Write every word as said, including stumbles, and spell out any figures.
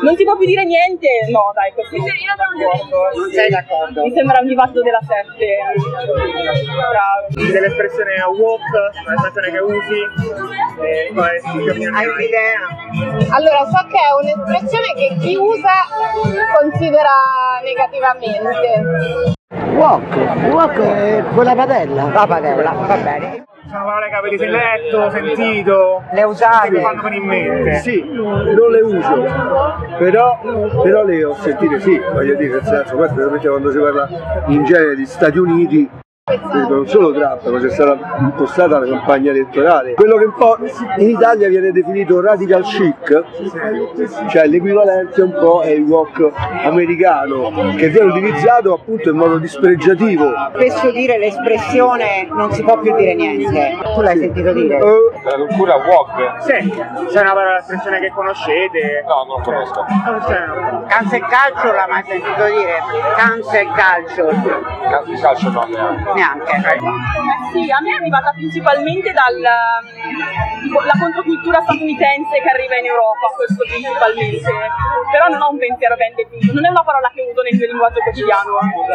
Non si può più dire niente? No, dai, questo non Non sei d'accordo? Mi sembra un dibattito della sette. Bravo. Dell'espressione woke, un'espressione che usi, e poi Hai un'idea? Allora, so che è un'espressione che chi usa considera negativamente. Wok, wok è quella padella. La padella, va bene. Sono parole che avete letto, sentito, Le usate? che vi fanno venire in mente. Sì, non le uso, però, però le ho sentite, sì, voglio dire, nel senso, poi specialmente quando si parla in genere di Stati Uniti, non solo Trump, ma c'è stata impostata la campagna elettorale. Quello che un po' in Italia viene definito radical chic, cioè l'equivalente un po' è il wok americano, che viene utilizzato appunto in modo dispregiativo. Spesso dire l'espressione non si può più dire niente. Tu l'hai sentito dire? La cultura wok? Sì, c'è una parola espressione che conoscete? No, non conosco. Non c'è. Cancel calcio l'ha mai sentito dire? Cancel calcio? Caso di calcio no, neanche. Neanche. Sì, a me è arrivata principalmente dalla controcultura statunitense che arriva in Europa, questo principalmente. Però non ho un pensiero ben definito, non è una parola che uso nel mio linguaggio quotidiano.